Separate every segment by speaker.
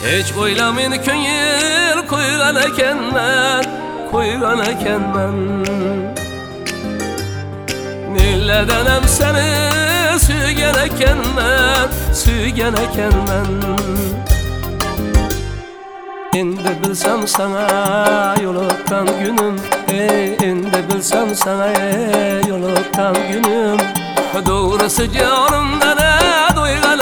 Speaker 1: Hiç oylamayın köngül koygan ekenmen Nilledenem seni suygen ekenmen Endi bilsem sana yoluqqan günüm Endi bilsem sana yoluqqan günüm Doğrusu canımdan doygan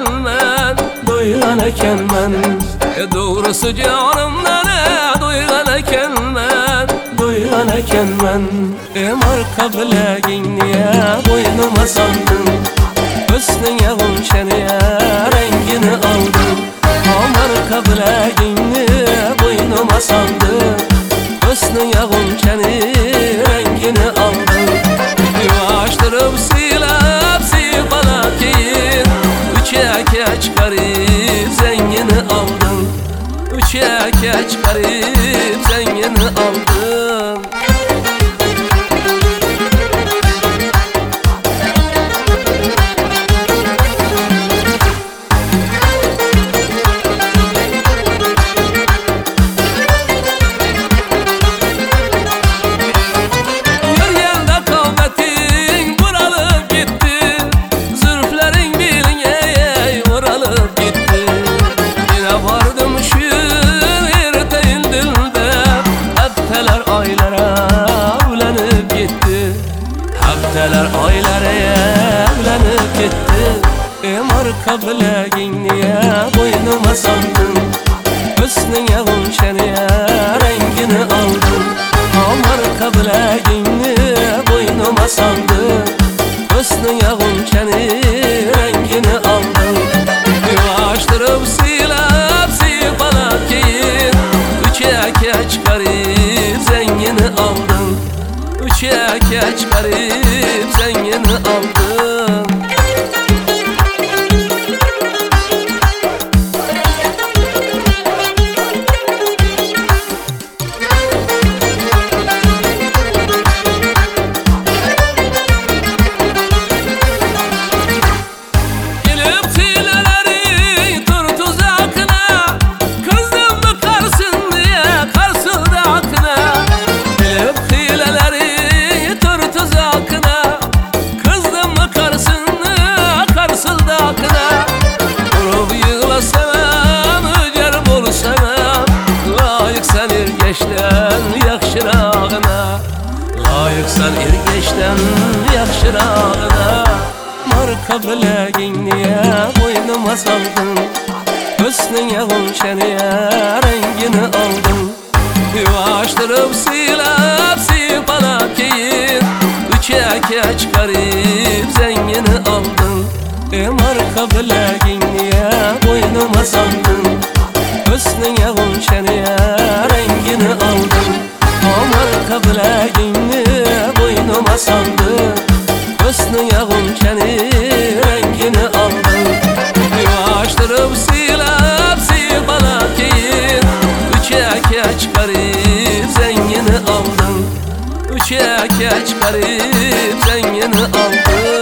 Speaker 1: ekenmen Doğrusu canımdan doygan ekenmen Marka bileğinliye boynuma sandın Hüsnüne gülşeniye rengini aldın Marka bileğinliye boynuma sandın Hüsnüne gülşeni rengini aldın Yuvaştırıp silip alakeyin Üçeke çıkarıp zengini aldın Üçeke çıkarıp zengini aldın Haftalar aylara evlenip gitti Marka bileğinliye boynuma sandın Hüsnüne gülşeniye rengini aldın Marka bileğinliye boynuma sandın Hüsnüne gülşeni rengini aldın Yuvaştırıp silip alakeyin Üçeke çıkarıp zengini aldın Üçeke çıkarıp zengini aldın Gelip hileleri dur tuzakına Kızdım mı karsın diye karsıldı akına Gelip hileleri Layıksan ergeçten yakşırağına Marka bileğinliye boynuma saldın Hüsnüne gülşeniye rengini aldın Yuvaştırıp silip alakeyin Üçeke çıkarıp zengini aldın Marka bileğinliye boynuma saldın Hüsnüne gülşeniye rengini aldın Marka bileğinliye boynuma sandın Hüsnüne gülşeni rengini aldın Yuvaştırıp silip alakeyin Üçeke çıkarıp zengini aldın Üçeke çıkarıp zengini aldın